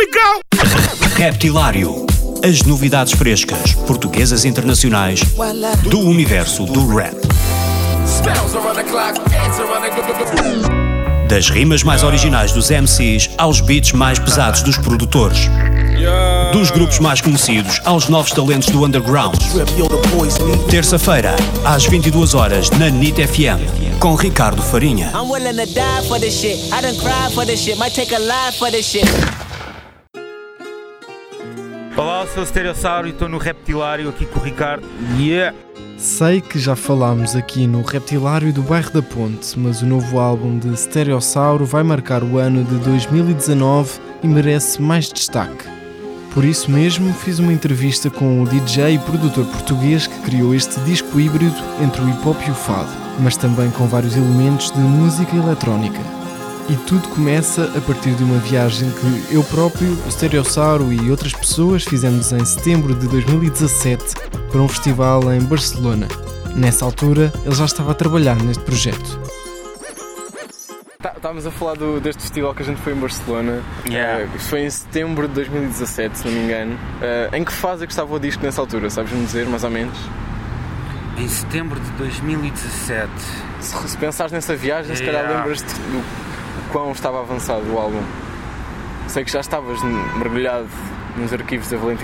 we go! Reptilário. As novidades frescas, portuguesas e internacionais, do universo do rap. Das rimas mais originais dos MCs aos beats mais pesados dos produtores. Dos grupos mais conhecidos aos novos talentos do underground. Terça-feira, às 22 horas, na NIT FM, com Ricardo Farinha. Olá, eu sou o Stereossauro e estou no Reptilário aqui com o Ricardo. Sei que já falámos aqui no Reptilário do Bairro da Ponte, mas o novo álbum de Stereossauro vai marcar o ano de 2019 e merece mais destaque. Por isso mesmo, fiz uma entrevista com o DJ e produtor português que criou este disco híbrido entre o hip-hop e o fado, mas também com vários elementos de música eletrónica. E tudo começa a partir de uma viagem que eu próprio, o Stereossauro e outras pessoas fizemos em setembro de 2017 para um festival em Barcelona. Nessa altura, ele já estava a trabalhar neste projeto. Estávamos a falar deste festival que a gente foi em Barcelona. Isto foi em setembro de 2017, se não me engano. Em que fase é que estava o disco nessa altura? Sabes-me dizer, mais ou menos? Em setembro de 2017. Se pensares nessa viagem, se calhar lembras-te do quão estava avançado o álbum. Sei que já estavas mergulhado nos arquivos da Valentim